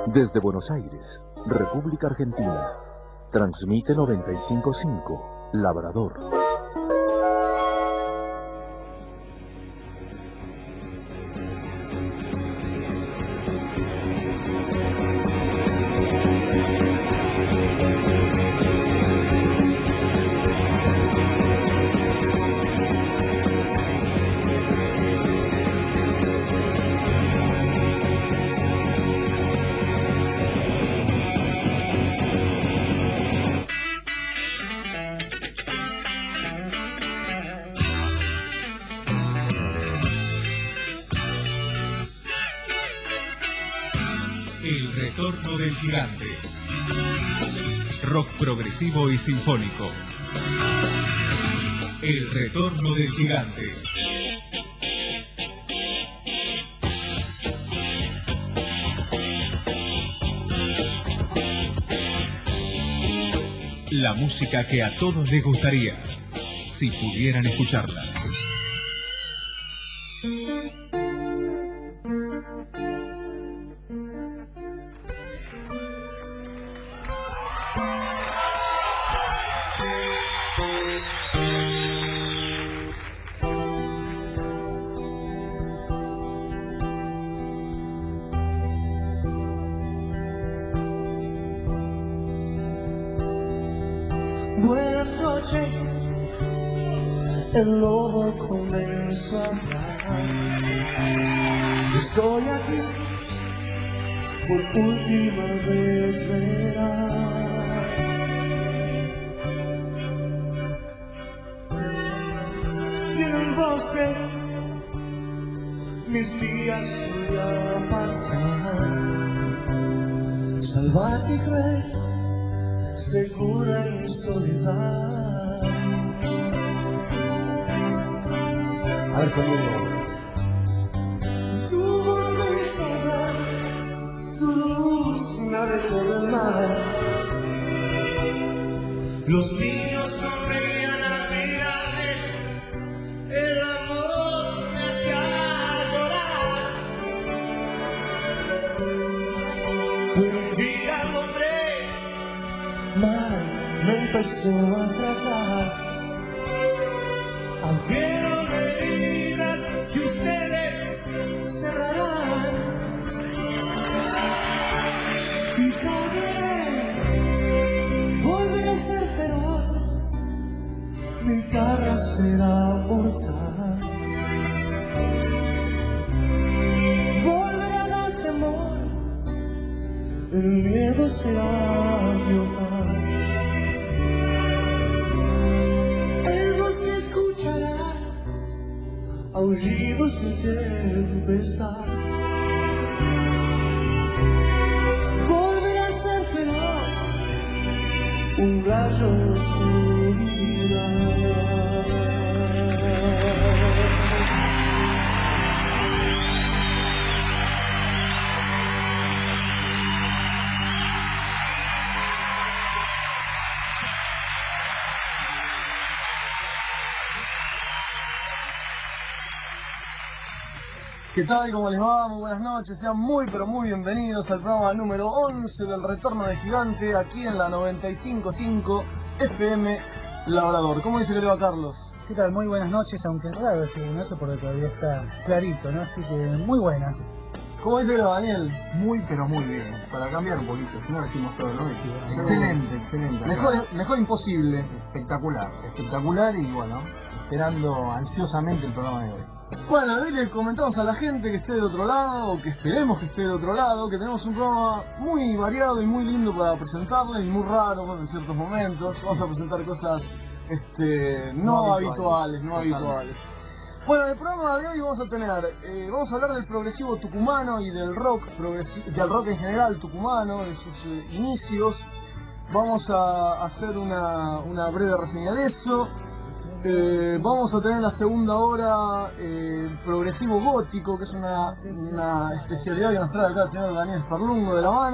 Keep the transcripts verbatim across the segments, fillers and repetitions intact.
Desde Buenos Aires, República Argentina, transmite noventa y cinco punto cinco, Labrador. El retorno del gigante. Rock progresivo y sinfónico. El retorno del gigante. La música que a todos les gustaría, si pudieran escucharla. Buenas noches, el lobo comenzó a hablar. Estoy aquí por última vez, verás. Y en el bosque mis días solían pasar, salvaje y cruel, segura en mi soledad. A ver conmigo. Tu voz me hizo ver, tu luz navegó del mar. Los niños sonreían al mirarme, el amor me hacía llorar. Pero un día el hombre mal me empezó a tratar. Abrieron heridas que ustedes cerrarán. Y podré volver a ser feroz, mi garra será mortal. Volveré a dar temor, el miedo será mi hogar. El bosque escuchará aullidos de tempestad. Volverá a ser feroz, un rayo de oscuridad. ¿Qué tal? ¿Cómo les va? Muy buenas noches, sean muy pero muy bienvenidos al programa número once del Retorno del Gigante, aquí en la noventa y cinco punto cinco F M Labrador. ¿Cómo dice que le va, Carlos? ¿Qué tal? Muy buenas noches, aunque es raro decir noche porque todavía está clarito, ¿no? Así que muy buenas. ¿Cómo dice que le va, Daniel? Muy pero muy bien, para cambiar un poquito, si no decimos todo, ¿no? Sí, Excelente, excelente. Mejor, mejor imposible. Espectacular, espectacular y bueno, esperando ansiosamente el programa de hoy. Bueno, hoy le comentamos a la gente que esté del otro lado, o que esperemos que esté del otro lado, que tenemos un programa muy variado y muy lindo para presentarles, y muy raro bueno, en ciertos momentos. Vamos a presentar cosas este, no, no habituales, habituales, no Totalmente. habituales. Bueno, en el programa de hoy vamos a tener, eh, vamos a hablar del progresivo tucumano y del rock, del rock en general tucumano, de sus eh, inicios. Vamos a hacer una, una breve reseña de eso. Eh, vamos a tener en la segunda hora eh, progresivo gótico, que es una, una especialidad que nos trae acá el señor Daniel Sperlungo de la mano.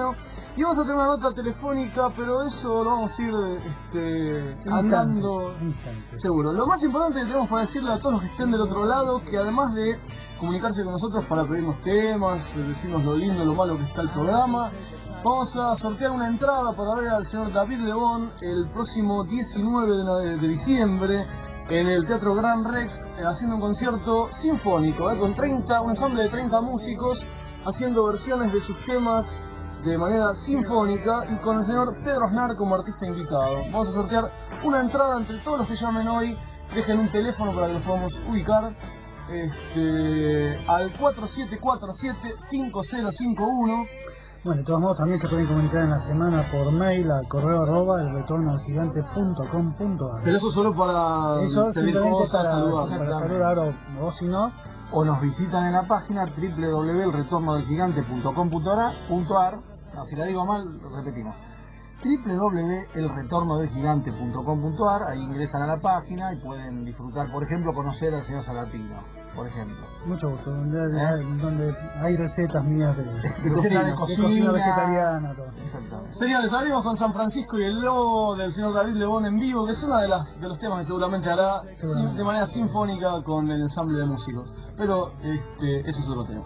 Y vamos a tener una nota telefónica, pero eso lo vamos a ir este, Instantes, andando instantes. seguro. Lo más importante que tenemos para decirle a todos los que estén del otro lado, que además de comunicarse con nosotros para pedirnos temas, decirnos lo lindo, lo malo que está el programa, vamos a sortear una entrada para ver al señor David Lebón el próximo diecinueve de, de diciembre en el Teatro Gran Rex, eh, haciendo un concierto sinfónico, eh, con treinta, un ensamble de treinta músicos haciendo versiones de sus temas de manera sinfónica y con el señor Pedro Aznar como artista invitado. Vamos a sortear una entrada entre todos los que llamen hoy. Dejen un teléfono para que los podamos ubicar este, al cuatro siete cuatro siete cinco cero cinco uno. Bueno, de todos modos también se pueden comunicar en la semana por mail al correo arroba el retorno al gigante punto com punto ar. Pero eso solo para Eso pedir simplemente cosas, para saludar. para saludar o, o si no, O nos visitan en la página doble u doble u doble u punto el retorno del gigante punto com punto ar. No, si la digo mal, repetimos. doble u doble u doble u punto el retorno del gigante punto com punto ar. Ahí ingresan a la página y pueden disfrutar, por ejemplo, conocer al señor Salatino, por ejemplo. mucho gusto, donde, ¿Eh? donde hay recetas mías de, De cocina, de cocina. cocina vegetariana, todo. Exactamente. Señores, abrimos con San Francisco y el Lobo del señor David Lebón en vivo, que es uno de, las, de los temas que seguramente hará Seguramente. de manera sinfónica con el ensamble de músicos. Pero este, eso es otro tema.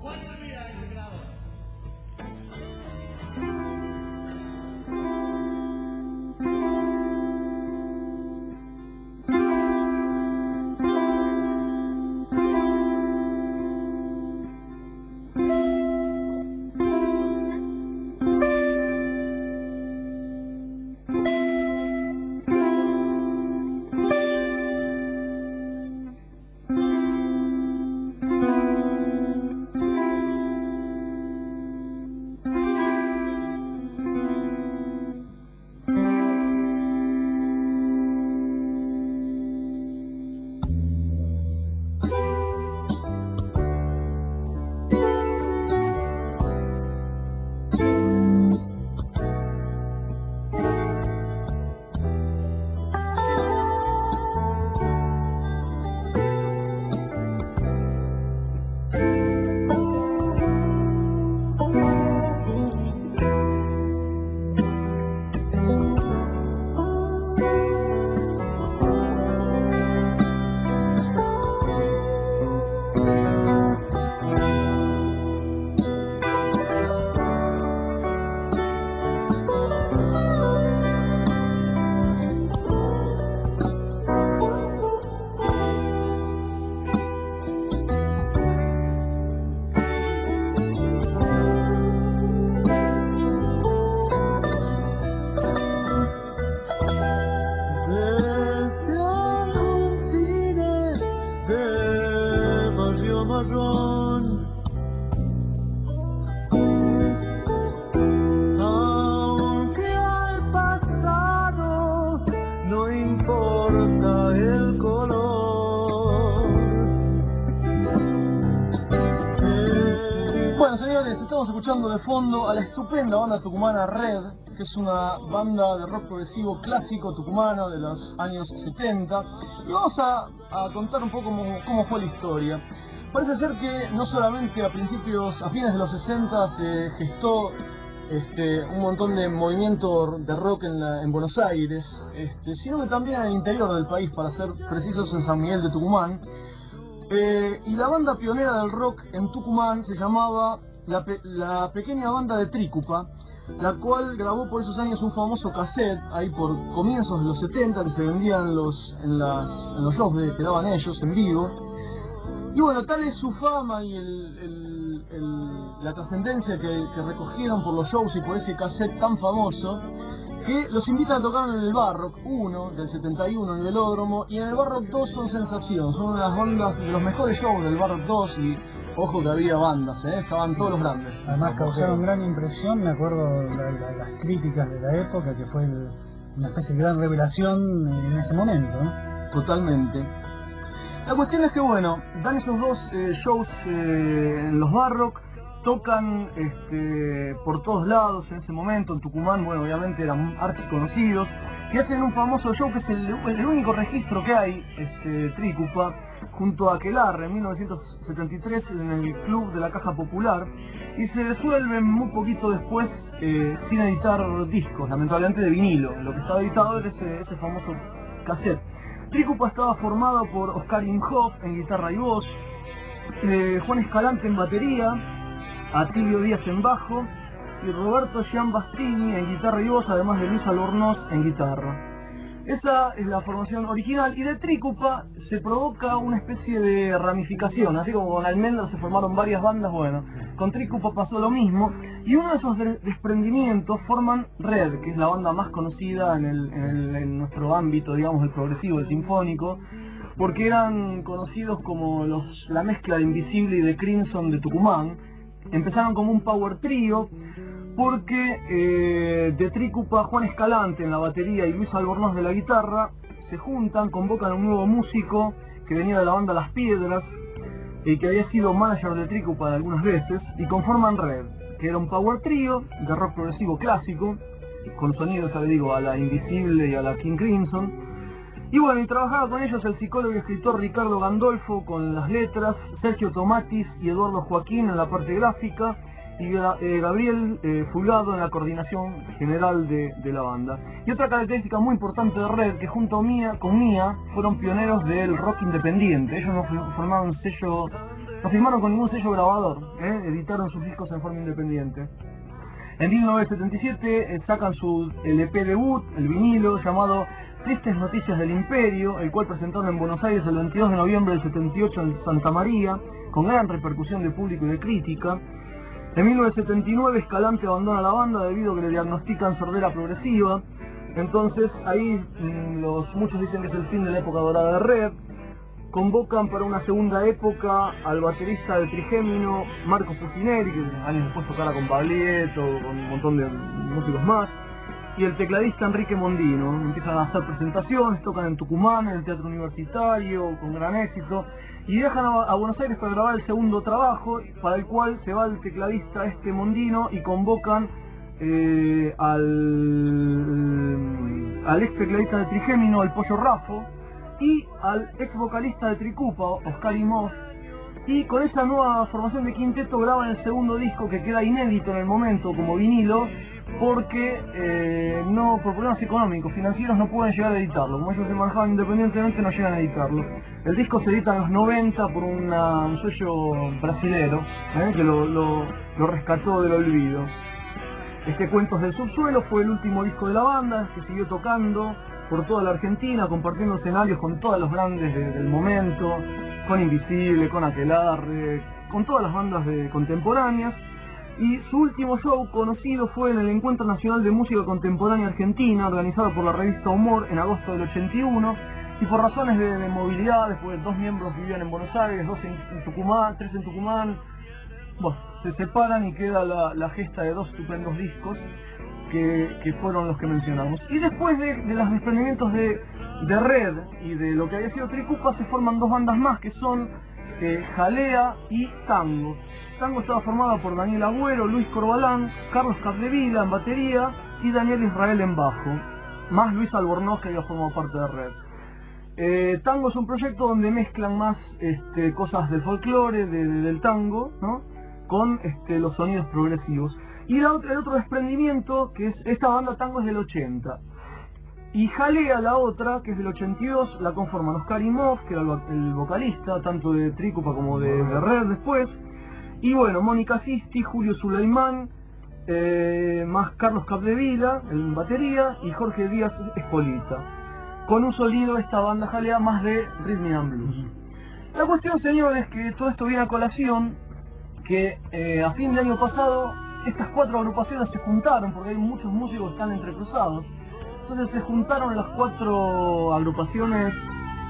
Estamos escuchando de fondo a la estupenda banda tucumana Red, que es una banda de rock progresivo clásico tucumano de los años setenta, y vamos a, a contar un poco cómo, cómo fue la historia. Parece ser que no solamente a principios, a fines de los sesenta se gestó este, un montón de movimiento de rock en, la, en Buenos Aires, este, sino que también en el interior del país, para ser precisos en San Miguel de Tucumán. Eh, y la banda pionera del rock en Tucumán se llamaba La, pe la pequeña banda de Trícupa, la cual grabó por esos años un famoso cassette, ahí por comienzos de los setenta, que se vendían los, en, las, en los shows de, que daban ellos en vivo. Y bueno, tal es su fama y el, el, el, la trascendencia que, que recogieron por los shows y por ese cassette tan famoso, que los invitan a tocar en el Barrock uno del setenta y uno en el Velódromo, y en el Barrock dos son sensación, son una de las bandas de los mejores shows del Barrock dos. Y ojo que había bandas, ¿eh? Estaban sí. todos los grandes. Además causaron gran impresión, me acuerdo de la, la, las críticas de la época, que fue el, una especie de gran revelación en ese momento, ¿no? Totalmente. La cuestión es que, bueno, dan esos dos eh, shows eh, en los Barrock, tocan este, por todos lados en ese momento. En Tucumán, bueno, obviamente eran archiconocidos, y hacen un famoso show que es el, el único registro que hay, este, Trícupa, junto a Aquelarre en mil novecientos setenta y tres en el Club de la Caja Popular. y se disuelven muy poquito después eh, sin editar discos, lamentablemente de vinilo. Lo que estaba editado era ese, ese famoso cassette. Trícupa estaba formado por Oscar Imhoff en guitarra y voz, eh, Juan Escalante en batería, Atilio Díaz en bajo y Roberto Giambastini en guitarra y voz, además de Luis Albornoz en guitarra. Esa es la formación original, y de Trícupa se provoca una especie de ramificación, así como con Almendra se formaron varias bandas. Bueno, con Trícupa pasó lo mismo, y uno de esos de desprendimientos forman Red, que es la banda más conocida en, el, en, el, en nuestro ámbito, digamos, el progresivo, el sinfónico, porque eran conocidos como los, la mezcla de Invisible y de Crimson de Tucumán. Empezaron como un power trío, porque eh, de Trícupa, Juan Escalante en la batería y Luis Albornoz de la guitarra se juntan, convocan a un nuevo músico que venía de la banda Las Piedras y que había sido manager de Trícupa algunas veces, y conforman Red, que era un power trío de rock progresivo clásico, con sonidos, ya le digo, a la Invisible y a la King Crimson. Y bueno, y trabajaba con ellos el psicólogo y escritor Ricardo Gandolfo con las letras, Sergio Tomatis y Eduardo Joaquín en la parte gráfica, y eh, Gabriel eh, Fulgado en la coordinación general de, de la banda. Y otra característica muy importante de Red, que junto a Mía, con Mía fueron pioneros del rock independiente. Ellos no formaron sello, no firmaron con ningún sello grabador, ¿eh? Editaron sus discos en forma independiente. En mil novecientos setenta y siete eh, sacan su L P debut, el vinilo, llamado Tristes Noticias del Imperio, el cual presentaron en Buenos Aires el veintidós de noviembre del setenta y ocho en Santa María, con gran repercusión de público y de crítica. En mil novecientos setenta y nueve Escalante abandona la banda debido a que le diagnostican sordera progresiva. Entonces ahí los, muchos dicen que es el fin de la época dorada de Red. Convocan para una segunda época al baterista de Trigémino, Marco Pusineri, que años después tocara con Pablieto, con un montón de músicos más, y el tecladista Enrique Mondino. Empiezan a hacer presentaciones, tocan en Tucumán, en el Teatro Universitario, con gran éxito, y viajan a, a Buenos Aires para grabar el segundo trabajo, para el cual se va el tecladista este Mondino y convocan eh, al, al ex tecladista de Trigémino, el Pollo Raffo, y al ex vocalista de Trícupa, Oscar Imhoff, y con esa nueva formación de quinteto graban el segundo disco, que queda inédito en el momento como vinilo, porque eh, no, por problemas económicos, financieros, no pueden llegar a editarlo. Como ellos se manejaban independientemente, no llegan a editarlo. El disco se edita en los noventa por una, un sello brasilero, ¿eh? que lo, lo, lo rescató del olvido. Este Cuentos del Subsuelo fue el último disco de la banda, que siguió tocando por toda la Argentina, compartiendo escenarios con todos los grandes de, del momento, con Invisible, con Aquelarre, con todas las bandas de, contemporáneas. Y su último show conocido fue en el Encuentro Nacional de Música Contemporánea Argentina, organizado por la revista Humor en agosto del ochenta y uno, y por razones de, de movilidad, después dos miembros vivían en Buenos Aires, dos en, en Tucumán, tres en Tucumán, bueno, se separan y queda la, la gesta de dos estupendos discos que, que fueron los que mencionamos. Y después de, de los desprendimientos de, de Red y de lo que había sido Trícupa, se forman dos bandas más, que son eh, Jalea y Tango. Tango estaba formado por Daniel Agüero, Luis Corbalán, Carlos Capdevila en batería y Daniel Israel en bajo, más Luis Albornoz, que había formado parte de Red. Eh, tango es un proyecto donde mezclan más este, cosas del folclore, de, de, del tango, ¿no? con este, los sonidos progresivos. Y la otra, el otro desprendimiento, que es esta banda Tango, es del ochenta. Y Jalea, la otra, que es del ochenta y dos, la conforman Oscar Imhoff, que era el, el vocalista, tanto de Trícupa como de, de Red después. Y bueno, Mónica Sisti, Julio Suleimán, eh, más Carlos Capdevila en batería y Jorge Díaz Espolita. Con un sonido, esta banda Jalea, más de Rhythm and Blues. La cuestión, señores, que todo esto viene a colación, que eh, a fin de año pasado estas cuatro agrupaciones se juntaron, porque hay muchos músicos que están entrecruzados. Entonces se juntaron las cuatro agrupaciones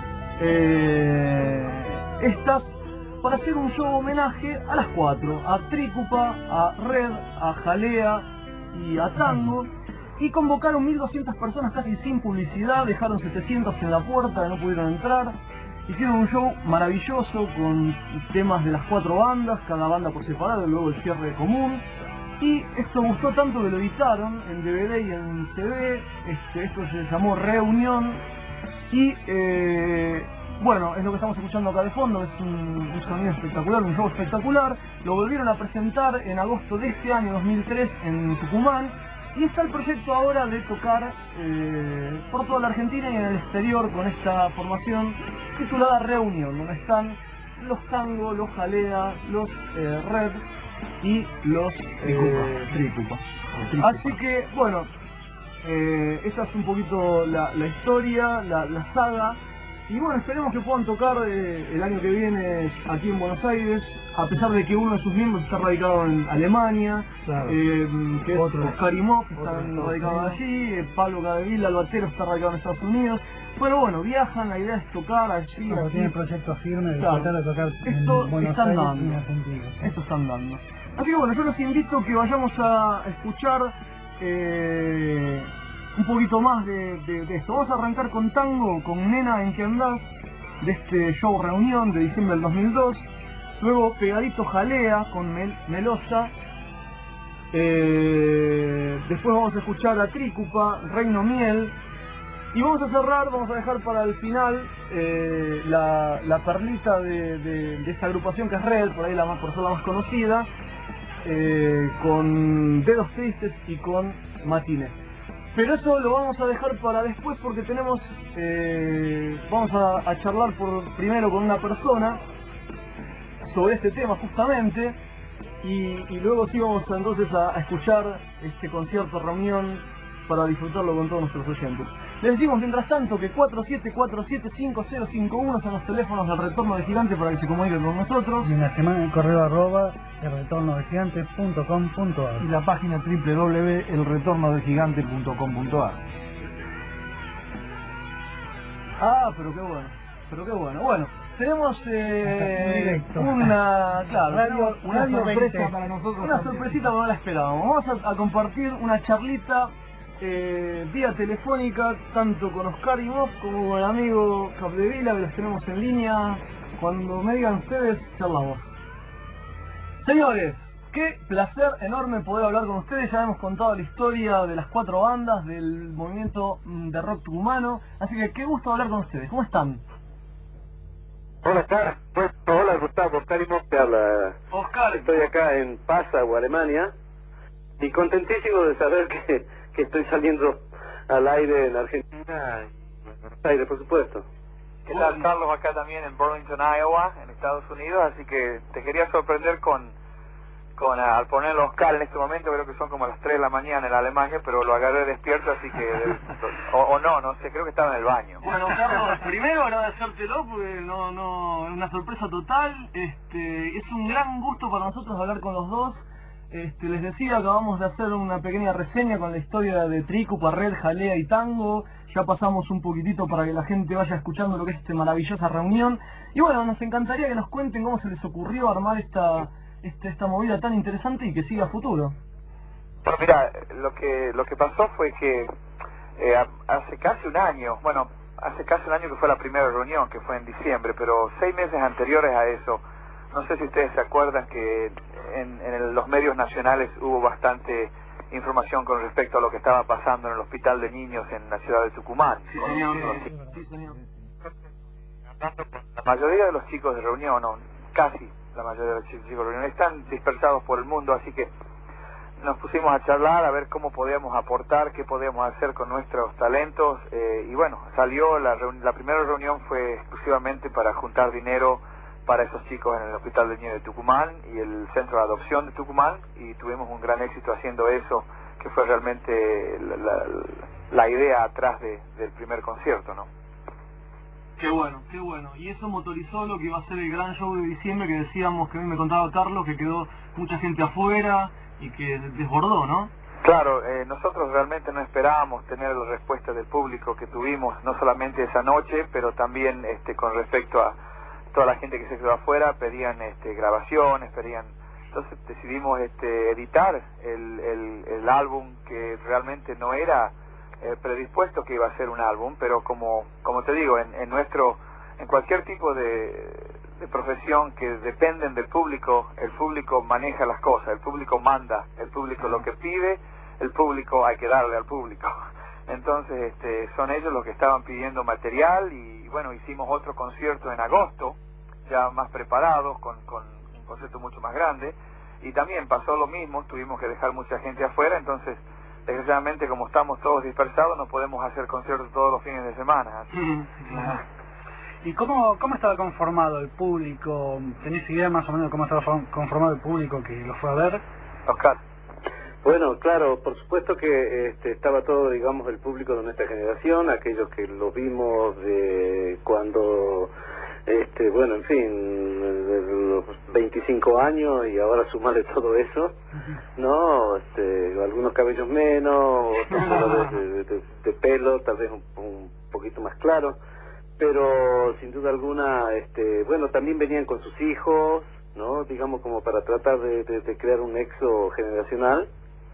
eh, estas para hacer un show homenaje a las cuatro, a Trícupa, a Red, a Jalea y a Tango, y convocaron mil doscientas personas casi sin publicidad, dejaron setecientas en la puerta, no pudieron entrar. Hicieron un show maravilloso con temas de las cuatro bandas, cada banda por separado y luego el cierre común. Y esto gustó tanto que lo editaron en D V D y en C D. Este, esto se llamó Reunión. Y eh, bueno, es lo que estamos escuchando acá de fondo, es un, un sonido espectacular, un show espectacular. Lo volvieron a presentar en agosto de este año, dos mil tres, en Tucumán. Y está el proyecto ahora de tocar eh, por toda la Argentina y en el exterior con esta formación titulada Reunión, donde están los Tango, los Jalea, los eh, Red y los eh, Trícupa. Así que, bueno, eh, esta es un poquito la, la historia, la, la saga. Y bueno, esperemos que puedan tocar eh, el año que viene aquí en Buenos Aires, a pesar de que uno de sus miembros está radicado en Alemania, Claro. eh, que es Otro. Oscar Imhoff, está Otro en Estados radicado Unidos. allí, eh, Pablo Cadevila, el batero, está radicado en Estados Unidos. Pero bueno, viajan, la idea es tocar allí, Como aquí. tiene el proyecto firme de Claro. tratar de tocar Esto en Buenos están Aires dando. y en Argentina. Esto están dando. Así que bueno, yo los invito a que vayamos a escuchar eh, un poquito más de, de- de esto. Vamos a arrancar con Tango, con Nena en que andás, de este show Reunión de diciembre del dos mil dos. Luego Pegadito Jalea con Mel- Melosa. Eh, después vamos a escuchar a Trícupa, Reino Miel. Y vamos a cerrar, vamos a dejar para el final eh, la, la perlita de, de- de esta agrupación que es Red, por ahí la más, por ser la más conocida, eh, con Dedos Tristes y con Matiné. Pero eso lo vamos a dejar para después porque tenemos, eh, vamos a, a charlar por, primero con una persona sobre este tema justamente y, y luego sí vamos a, entonces a, a escuchar este concierto Reunión para disfrutarlo con todos nuestros oyentes. Les decimos mientras tanto que cuatro siete cuatro siete cinco cero cinco uno son los teléfonos del Retorno de Gigante para que se comuniquen con nosotros. Y en la semana el correo arroba el retorno de gigante punto com punto ar. Y la página doble u doble u doble u punto el retorno del gigante punto com punto ar. Ah, pero qué bueno, pero qué bueno. Bueno, tenemos eh, Directo. una, claro, Radio- tenemos una Radio sorpresa veinte. para nosotros. Una también. sorpresita que no la esperábamos. Vamos a, a compartir una charlita eh, vía telefónica, tanto con Oscar Imhoff como con el amigo Capdevila, que los tenemos en línea. Cuando me digan ustedes, charlamos. Señores, qué placer enorme poder hablar con ustedes. Ya hemos contado la historia de las cuatro bandas del movimiento mm, de rock tucumano. Así que qué gusto hablar con ustedes. ¿Cómo están? Hola, Oscar. Pues, hola, Gustavo. Oscar Imhoff te habla. Oscar, Estoy acá en Passau, Alemania, y contentísimo de saber que, que estoy saliendo al aire en Argentina y en Buenos Aires, por supuesto. ¿Qué tal, Carlos? Acá también en Burlington, Iowa, en Estados Unidos, así que te quería sorprender con, con al poner los Oscar en este momento, creo que son como las tres de la mañana en Alemania, pero lo agarré despierto, así que, o, o no, no sé, creo que estaba en el baño. bueno, Carlos, primero agradecértelo porque no, no, es una sorpresa total. Este, es un gran gusto para nosotros hablar con los dos. Este, les decía, acabamos de hacer una pequeña reseña con la historia de Trícupa, Red, Jalea y Tango. Ya pasamos un poquitito para que la gente vaya escuchando lo que es esta maravillosa reunión. Y bueno, nos encantaría que nos cuenten cómo se les ocurrió armar esta, este, esta movida tan interesante y que siga a futuro. Bueno, mira, lo que, lo que pasó fue que eh, hace casi un año, bueno, hace casi un año que fue la primera reunión, que fue en diciembre, pero seis meses anteriores a eso, no sé si ustedes se acuerdan que en, en el- los medios nacionales hubo bastante información con respecto a lo que estaba pasando en el hospital de niños en la ciudad de Tucumán. Sí, Con- señor. con los- Sí, señor. La mayoría de los chicos de reunión, no, casi la mayoría de los chicos de reunión, están dispersados por el mundo, así que nos pusimos a charlar a ver cómo podíamos aportar, qué podíamos hacer con nuestros talentos, eh, y bueno, salió, la, reuni- la primera reunión fue exclusivamente para juntar dinero para esos chicos en el Hospital de Niños de Tucumán y el Centro de Adopción de Tucumán, y tuvimos un gran éxito haciendo eso, que fue realmente la, la- la idea atrás de- del primer concierto, ¿no? Qué bueno, qué bueno. Y eso motorizó lo que va a ser el gran show de diciembre que decíamos, que a mí me contaba Carlos, que quedó mucha gente afuera y que desbordó, ¿no? Claro, eh, nosotros realmente no esperábamos tener la respuesta del público que tuvimos, no solamente esa noche, pero también este, con respecto a toda la gente que se quedó afuera, pedían este, grabaciones, pedían... Entonces decidimos este, editar el, el, el álbum, que realmente no era eh, predispuesto que iba a ser un álbum, pero como, como te digo, en, en nuestro, en cualquier tipo de, de profesión que dependen del público, el público maneja las cosas, el público manda, el público lo que pide, el público hay que darle al público. Entonces este, son ellos los que estaban pidiendo material y bueno, hicimos otro concierto en agosto, ya más preparados, con, con un concierto mucho más grande, y también pasó lo mismo, tuvimos que dejar mucha gente afuera, entonces, desgraciadamente, como estamos todos dispersados, no podemos hacer conciertos todos los fines de semana. Así. ¿Y cómo, cómo estaba conformado el público? ¿Tenés idea más o menos de cómo estaba conformado el público que lo fue a ver? Oscar. Bueno, claro, por supuesto que este, estaba todo, digamos, el público de nuestra generación, aquellos que lo vimos de cuando, este, bueno, en fin, de los veinticinco años y ahora sumarle todo eso, ¿no? Este, algunos cabellos menos, otros colores de, de, de pelo, tal vez un, un poquito más claro, pero sin duda alguna, este, bueno, también venían con sus hijos, ¿no? Digamos, como para tratar de, de, de crear un nexo generacional.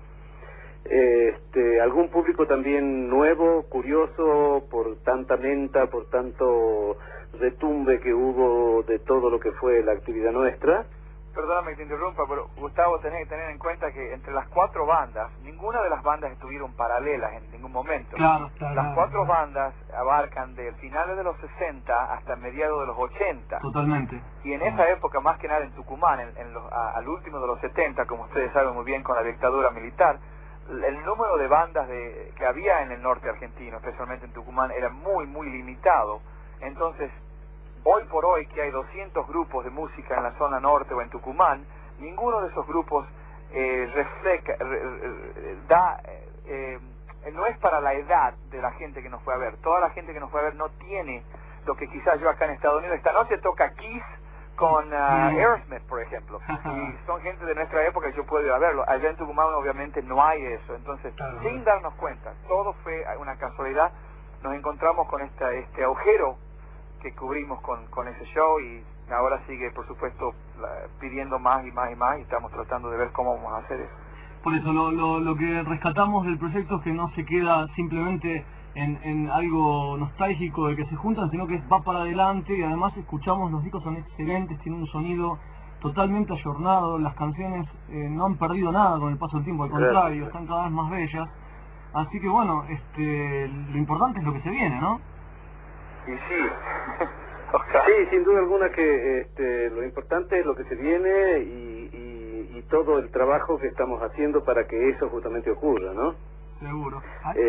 Este, algún público también nuevo, curioso por tanta menta, por tanto retumbe que hubo de todo lo que fue la actividad nuestra. Perdóname que te interrumpa, pero Gustavo, tenés que tener en cuenta que entre las cuatro bandas, ninguna de las bandas estuvieron paralelas en ningún momento. Claro, claro. Las cuatro bandas abarcan de finales de los sesenta hasta mediados de los ochenta. Totalmente. Y en esa época, más que nada en Tucumán, en, en los, a, al último de los setenta, como ustedes saben muy bien con la dictadura militar, el número de bandas de, que había en el norte argentino, especialmente en Tucumán, era muy, muy limitado. Entonces, hoy por hoy que hay doscientos grupos de música en la zona norte o en Tucumán, ninguno de esos grupos eh, refleja, re, da, eh, no es para la edad de la gente que nos fue a ver. Toda la gente que nos fue a ver no tiene lo que quizás yo acá en Estados Unidos. Esta noche toca Kiss con uh, Aerosmith, por ejemplo, y son gente de nuestra época y yo puedo ir a verlo. Allá en Tucumán obviamente no hay eso, entonces claro, sin darnos cuenta, todo fue una casualidad, nos encontramos con esta, este agujero que cubrimos con, con ese show y ahora sigue, por supuesto, la, pidiendo más y más y más y estamos tratando de ver cómo vamos a hacer eso. Por eso, lo, lo, lo que rescatamos del proyecto es que no se queda simplemente en, en algo nostálgico de que se juntan, sino que va para adelante y además escuchamos, los discos son excelentes, tienen un sonido totalmente ayornado, las canciones eh, no han perdido nada con el paso del tiempo, al contrario, están cada vez más bellas. Así que bueno, este, lo importante es lo que se viene, ¿no? Y sí, sí, sin duda alguna que este, lo importante es lo que se viene y, y, y todo el trabajo que estamos haciendo para que eso justamente ocurra, ¿no? Seguro.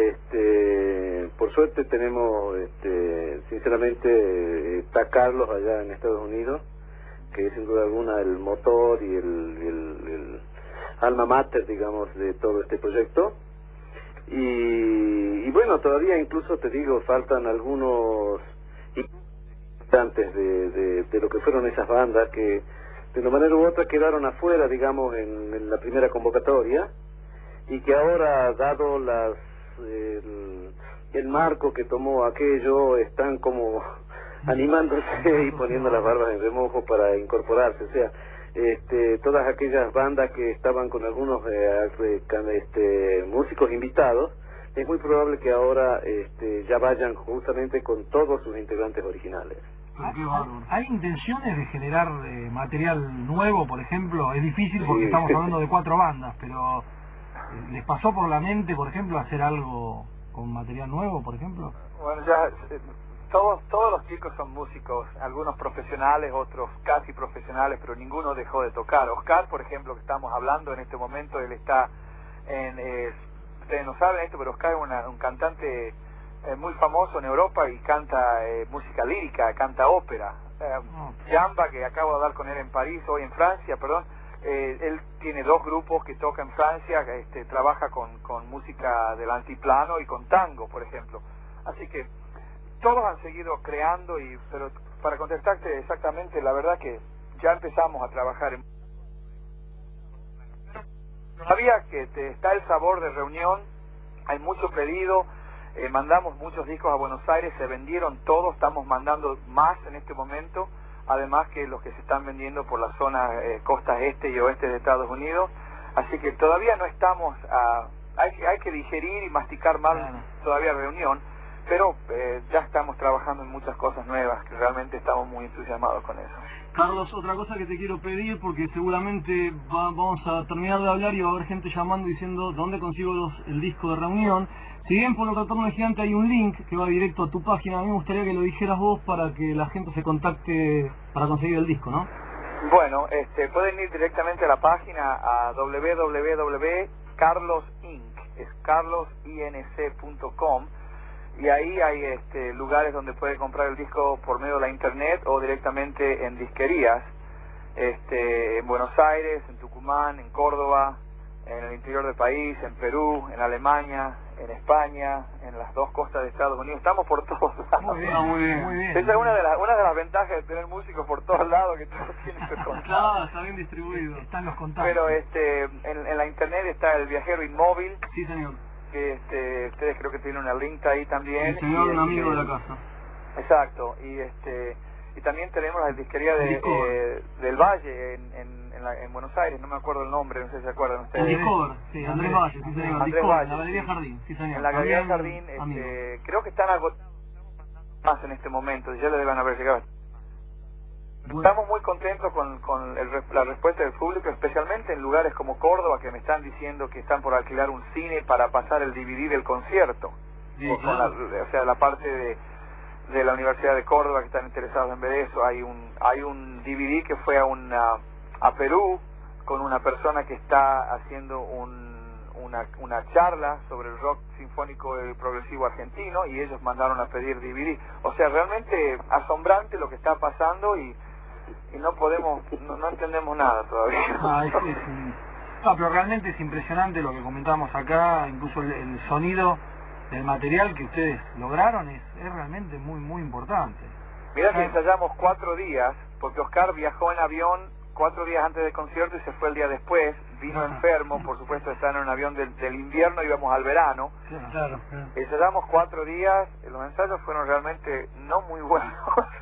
Este, por suerte tenemos, este, sinceramente, está Carlos allá en Estados Unidos, que es sin duda alguna el motor y el, el, el alma mater, digamos, de todo este proyecto. Y, y bueno, todavía incluso te digo, faltan algunos instantes de, de, de lo que fueron esas bandas que de una manera u otra quedaron afuera, digamos, en, en la primera convocatoria y que ahora, dado las el, el marco que tomó aquello, están como animándose y poniendo las barbas en remojo para incorporarse. O sea, este, todas aquellas bandas que estaban con algunos eh, este, músicos invitados, es muy probable que ahora este, ya vayan justamente con todos sus integrantes originales. ¿Hay, ¿Hay intenciones de generar eh, material nuevo, por ejemplo? Es difícil porque sí, estamos hablando de cuatro bandas, pero eh, ¿les pasó por la mente, por ejemplo, hacer algo con material nuevo, por ejemplo? Bueno, ya eh, todos todos los chicos son músicos, algunos profesionales, otros casi profesionales, pero ninguno dejó de tocar. Oscar, por ejemplo, que estamos hablando en este momento, él está en... Eh, ustedes no saben esto, pero Oscar es una, un cantante eh, muy famoso en Europa y canta eh, música lírica, canta ópera. Eh, Jamba, que acabo de hablar con él en París, hoy en Francia, perdón, eh, él tiene dos grupos que toca en Francia, este, trabaja con, con música del altiplano y con tango, por ejemplo. Así que todos han seguido creando, y pero para contestarte exactamente, la verdad que ya empezamos a trabajar en... Todavía que te está el sabor de reunión, hay mucho pedido, eh, mandamos muchos discos a Buenos Aires, se vendieron todos, estamos mandando más en este momento, además que los que se están vendiendo por la zona eh, costas este y oeste de Estados Unidos, así que todavía no estamos, a, hay, hay que digerir y masticar más todavía reunión, pero eh, ya estamos trabajando en muchas cosas nuevas, que realmente estamos muy entusiasmados con eso. Carlos, otra cosa que te quiero pedir, porque seguramente va- vamos a terminar de hablar y va a haber gente llamando diciendo dónde consigo los, el disco de reunión. Si bien por el Retorno del Gigante hay un link que va directo a tu página, a mí me gustaría que lo dijeras vos para que la gente se contacte para conseguir el disco, ¿no? Bueno, este, pueden ir directamente a la página a w w w punto carlos inc, es carlos inc punto com, y ahí hay este, lugares donde puede comprar el disco por medio de la internet o directamente en disquerías, este, en Buenos Aires, en Tucumán, en Córdoba, en el interior del país, en Perú, en Alemania, en España, en las dos costas de Estados Unidos. Estamos por todos lados. Muy bien, muy bien, muy bien. Esa es una de, las, una de las ventajas de tener músicos por todos lados, que todos tienen sus contactos. Claro, está bien distribuido. Están los contactos. Pero este, en, en la internet está el viajero inmóvil, Sí, señor. que este, ustedes creo que tienen una link ahí también. Sí, señor, y, un amigo este, de la casa. Exacto, y este y también tenemos la disquería de, Discover. eh, del Valle en, en, en, la- en Buenos Aires, no me acuerdo el nombre, no sé si se acuerdan El ustedes. Discover, sí, Andrés Valle, sí, señor. Andrés Discover, Valle, la Galería sí. Jardín, sí, señor. En la Galería También, Jardín, amigo. este, creo que están algo más en este momento, ya le deben haber llegado. Estamos muy contentos con, con el re- la respuesta del público, especialmente en lugares como Córdoba, que me están diciendo que están por alquilar un cine para pasar el D V D del concierto. Sí, O, con claro. la, o sea, la parte de, de la Universidad de Córdoba que están interesados en ver eso. Hay un hay un D V D que fue a, una, a Perú con una persona que está haciendo un, una, una charla sobre el rock sinfónico y progresivo argentino, y ellos mandaron a pedir D V D. O sea, realmente asombrante lo que está pasando, y, y no podemos, no, no entendemos nada todavía. Ay, sí, sí. No, pero realmente es impresionante lo que comentamos acá, incluso el, el sonido del material que ustedes lograron es, es realmente muy, muy importante. Mirá que ensayamos cuatro días, porque Oscar viajó en avión cuatro días antes del concierto y se fue el día después. Vino enfermo, por supuesto, está en un avión del, del invierno, íbamos al verano. Claro, claro. Ensayamos cuatro días, los ensayos fueron realmente no muy buenos.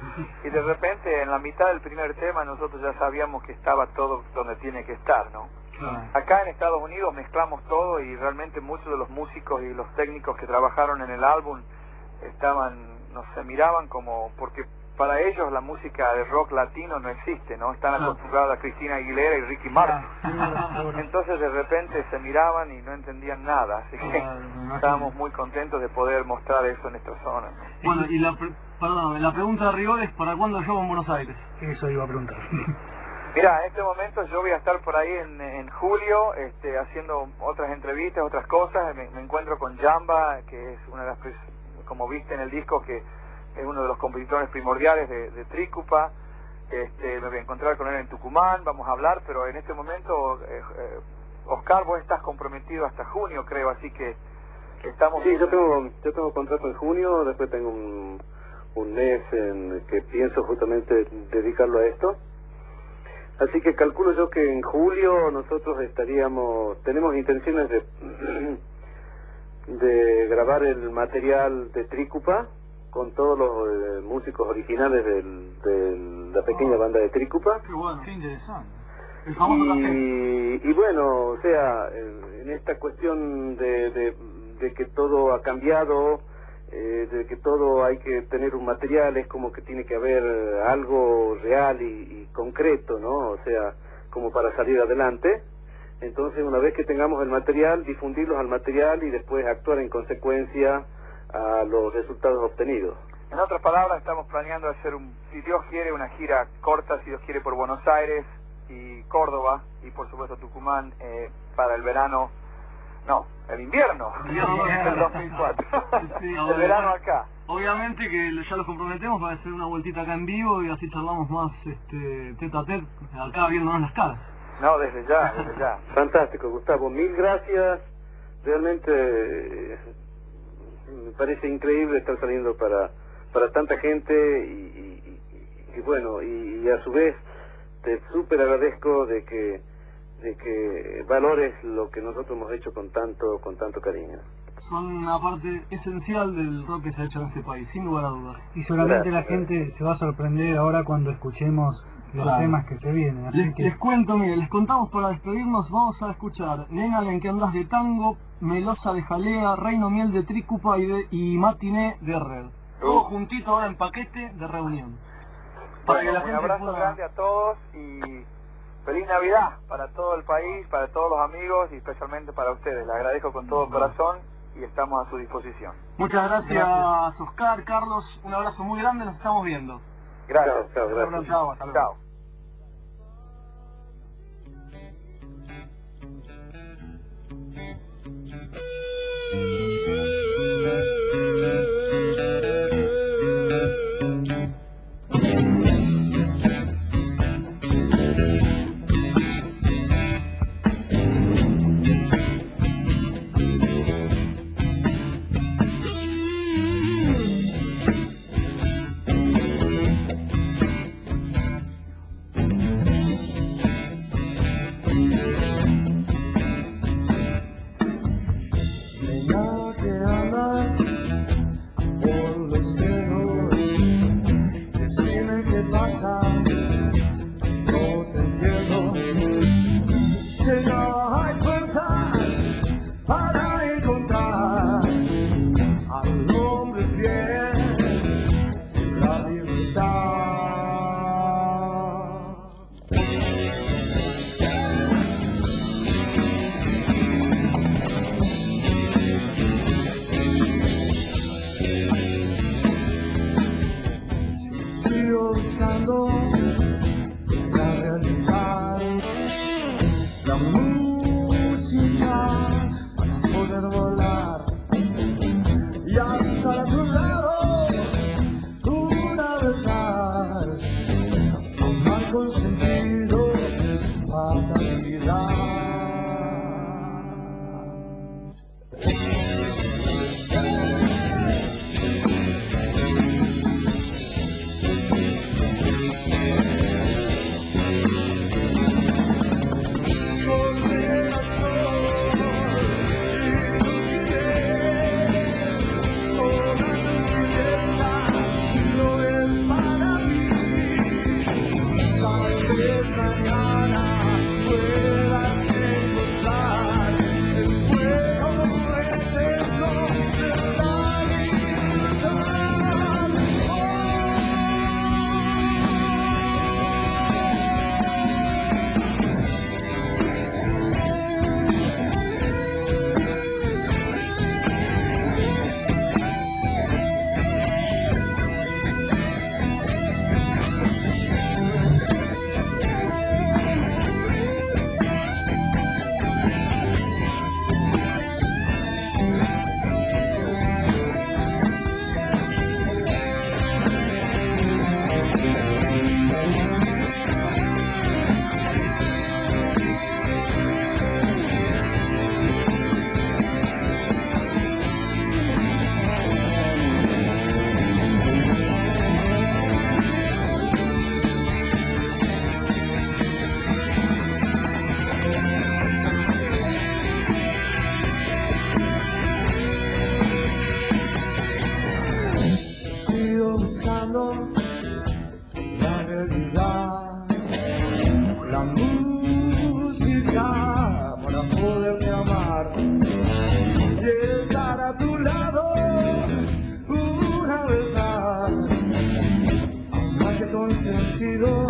Y de repente, en la mitad del primer tema, nosotros ya sabíamos que estaba todo donde tiene que estar, ¿no? Claro. Acá en Estados Unidos mezclamos todo, y realmente muchos de los músicos y los técnicos que trabajaron en el álbum estaban, no se miraban como, porque para ellos la música de rock latino no existe, ¿no? Están acostumbrados a Cristina Aguilera y Ricky Martin. Entonces de repente se miraban y no entendían nada, así que estábamos muy contentos de poder mostrar eso en esta zona, ¿no? Bueno, y la, pre- perdón, la pregunta de rigor es ¿para cuándo yo en Buenos Aires? Eso iba a preguntar. Mira, en este momento yo voy a estar por ahí en, en julio, este, haciendo otras entrevistas, otras cosas. Me, me encuentro con Jamba, que es una de las, pres- como viste en el disco, que es uno de los compositores primordiales de, de Trícupa. Este, me voy a encontrar con él en Tucumán, vamos a hablar, pero en este momento, eh, eh, Oscar, vos estás comprometido hasta junio, creo, así que estamos... Sí, yo tengo, yo tengo contrato en junio, después tengo un, un mes en que pienso justamente dedicarlo a esto. Así que calculo yo que en julio nosotros estaríamos, tenemos intenciones de, de grabar el material de Trícupa con todos los eh, músicos originales del, de la pequeña banda de Trícupa. Qué bueno, qué interesante. El famoso cassette. Y, y bueno, o sea, en, en esta cuestión de, de, de que todo ha cambiado, eh, de que todo hay que tener un material, es como que tiene que haber algo real y, y concreto, ¿no? O sea, como para salir adelante. Entonces, una vez que tengamos el material, difundirlos al material y después actuar en consecuencia a los resultados obtenidos. En otras palabras, estamos planeando hacer, un, si Dios quiere, una gira corta, si Dios quiere, por Buenos Aires y Córdoba, y por supuesto Tucumán, eh, para el verano, no, el invierno, del dos mil cuatro, Sí, el obvio- verano acá. Obviamente que ya los comprometemos para hacer una vueltita acá en vivo y así charlamos más este, tete a tete, acá viéndonos las caras. No, desde ya, desde ya. Fantástico, Gustavo, mil gracias. Realmente eh, me parece increíble estar saliendo para, para tanta gente y, y, y- y bueno, y, y a su vez te súper agradezco de que de que valores lo que nosotros hemos hecho con tanto, con tanto cariño. Son una parte esencial del rock que se ha hecho en este país, sin lugar a dudas. Y seguramente Gracias. la gente se va a sorprender ahora cuando escuchemos los Claro. temas que se vienen. Así Les, que les cuento, mire, les contamos para despedirnos, vamos a escuchar Nena en que andas de tango, Melosa de jalea, Reino Miel de Trícupa y, de, y Matiné de Red. Todo juntito ahora en paquete de reunión. Para que Bueno, la un gente abrazo pueda- grande a todos y feliz Navidad para todo el país, para todos los amigos y especialmente para ustedes. Les agradezco con todo corazón y estamos a su disposición. Muchas gracias, Gracias. Oscar, Carlos, un abrazo muy grande, nos estamos viendo. Gracias. Chao, chao, gracias. Chao, hasta luego. Chao. Nena, que andas por los cerros, decime qué pasa, no te entiendo. Si no hay fuerzas para encontrar al hombre fiel y la libertad. Sigo buscando la realidad, la música para poder volar y hasta a tu lado una vez más, amar con sentido, sin fatalidad. Volver al sol y toda tristeza no es para mí. Tal vez mañana puedas encontrar el fuego eterno de la libertad. Sigo buscando la realidad, la música para poderte amar y estar a tu lado una vez más, amarte con sentido